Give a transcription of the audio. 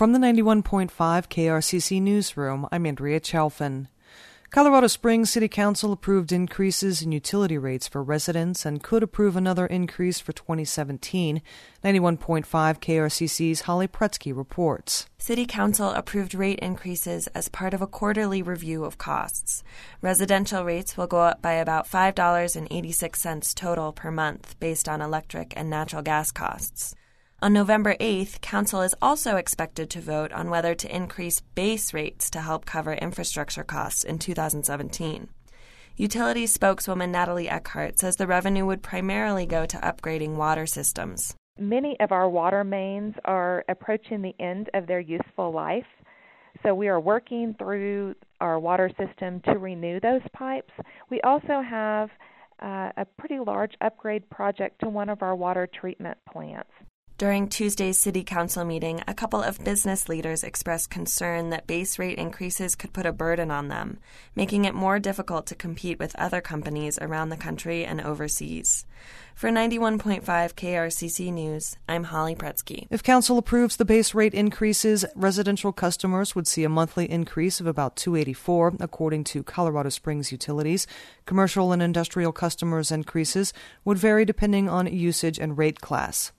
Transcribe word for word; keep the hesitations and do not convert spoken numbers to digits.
From the ninety-one point five K R C C Newsroom, I'm Andrea Chalfin. Colorado Springs City Council approved increases in utility rates for residents and could approve another increase for twenty seventeen. ninety-one point five K R C C's Holly Pretsky reports. City Council approved rate increases as part of a quarterly review of costs. Residential rates will go up by about five dollars and eighty-six cents total per month based on electric and natural gas costs. On November eighth, Council is also expected to vote on whether to increase base rates to help cover infrastructure costs in two thousand seventeen. Utilities spokeswoman Natalie Eckhart says the revenue would primarily go to upgrading water systems. Many of our water mains are approaching the end of their useful life, so we are working through our water system to renew those pipes. We also have uh, a pretty large upgrade project to one of our water treatment plants. During Tuesday's City Council meeting, a couple of business leaders expressed concern that base rate increases could put a burden on them, making it more difficult to compete with other companies around the country and overseas. For ninety-one point five K R C C News, I'm Holly Pretsky. If Council approves the base rate increases, residential customers would see a monthly increase of about two hundred eighty-four dollars, according to Colorado Springs Utilities. Commercial and industrial customers' increases would vary depending on usage and rate class.